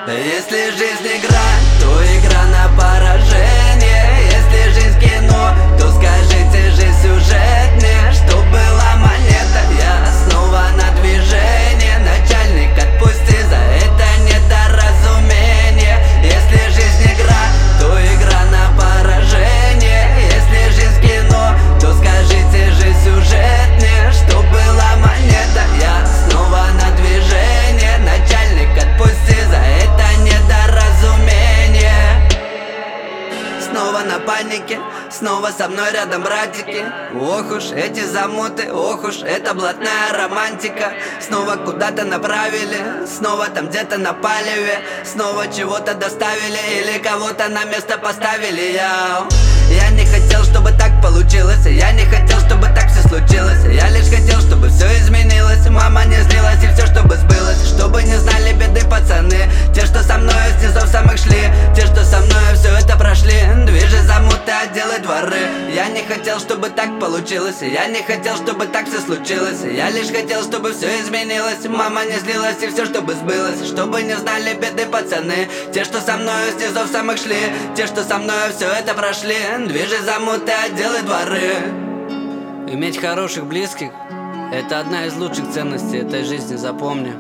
Если жизнь игра, то игра на поражение. Если жизнь кино, то скажите, жизнь сюжетнее. Что была монета, я снова на движение. Начальник, отпусти, за это недоразумение. Если жизнь игра, то игра на поражение. Если жизнь кино, то скажите, жизнь сюжетнее. Что была монета, я снова на движение. Начальник, отпусти, за это недоразумение. Снова на панике, снова со мной рядом братики. Ох уж эти замуты, ох уж эта блатная романтика. Снова куда-то направили, снова там где-то на палеве. Снова чего-то доставили или кого-то на место поставили. Я не хотел, чтобы так получилось. Я не хотел, чтобы так все случилось. Я лишь хотел, чтобы все изменилось. Мама не злилась и все, чтобы сбылось. Чтобы не знали беды пацаны, те, что со мной с низов самых шли, те, что со мной все это прошли. Движи замуты, отделы дворы. Я не хотел, чтобы так получилось. Я не хотел, чтобы так все случилось. Я лишь хотел, чтобы все изменилось. Мама не злилась и все, чтобы сбылось. Чтобы не знали беды пацаны, те, что со мной с низов самых шли, те, что со мной все это прошли. Движи замуты, отделы дворы. Иметь хороших близких — это одна из лучших ценностей этой жизни, запомни.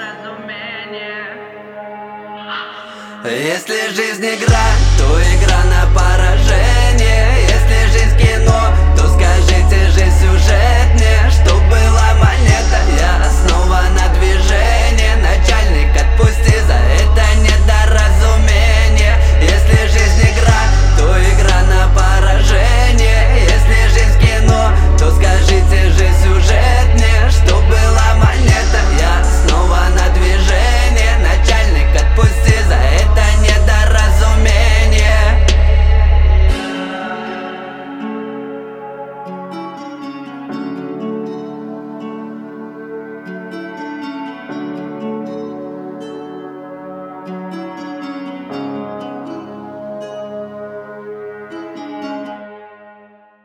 Если жизнь игра, то игра на